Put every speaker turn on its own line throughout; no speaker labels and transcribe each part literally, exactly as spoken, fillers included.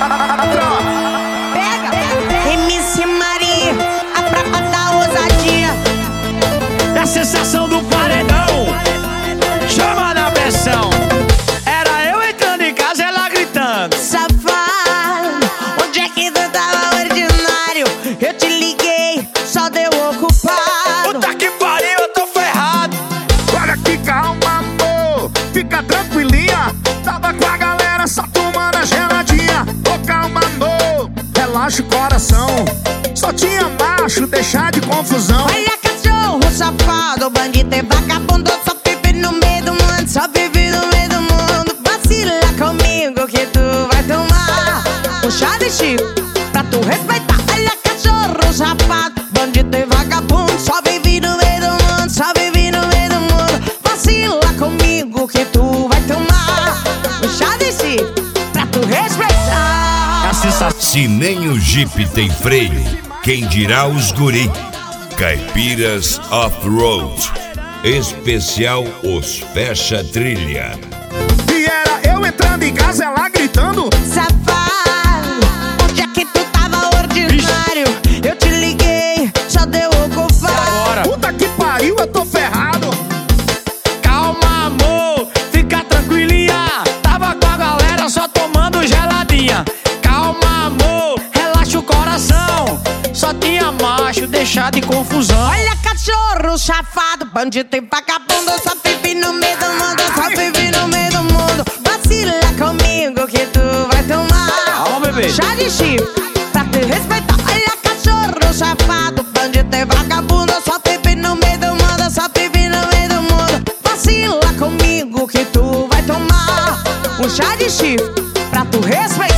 Pega, M C Maria, a prapa da ousadia.
É a sensação do paredão, chama na pressão. Era eu entrando em casa, ela gritando:
safado, onde é que tu tava ordinário? Eu te liguei, só deu ocupado.
Puta que pariu, eu tô ferrado.
Olha que calma, amor, fica tranquilinha. Tava com a galera só tomando a geladinha. Ô calma, amor, relaxa o coração. Só tinha macho, deixar de confusão.
Olha cachorro safado, bandido e vagabundo. Só vive no meio do mundo, só vive no meio do mundo. Vacila comigo que tu vai tomar um chá de chifre pra tu respeitar. Olha cachorro safado, bandido e vagabundo. Só vive no meio do mundo, só vive no meio do mundo. Vacila comigo que tu vai tomar um chá de chifre pra tu respeitar.
É a sensação.
Se nem o Jeep tem freio, quem dirá os guri? Caipiras Off-Road, especial Os Fecha Trilha.
E era eu entrando em casa, ela gritando:
safado, onde é que tu tava ordinário? Eu te liguei, só deu ocupado.
puta que pariu, eu tô ferrado.
Calma, amor, fica tranquilinha. Tava com a galera só tomando geladinha. Calma, amor, relaxa o coração. Só tinha macho, deixar de confusão.
Olha cachorro safado, bandido e vagabundo. Só vive no meio do mundo, só vive no meio do mundo. Vacila comigo que tu vai tomar
Calma, bebê.
chá de chifre pra te respeitar. Olha cachorro safado, bandido e vagabundo. Só vive no meio do mundo, só vive no meio do mundo. Vacila comigo que tu vai tomar um chá de chifre pra tu respeitar.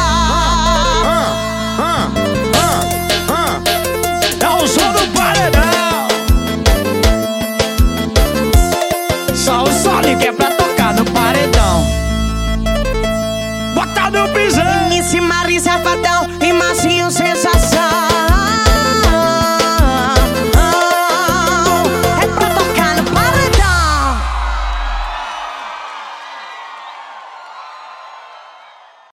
Ah, ah, ah,
É o som do paredão. Só o Sonic que é pra tocar no paredão. Bota no pisão.
M C Maria safadão e macio sensação.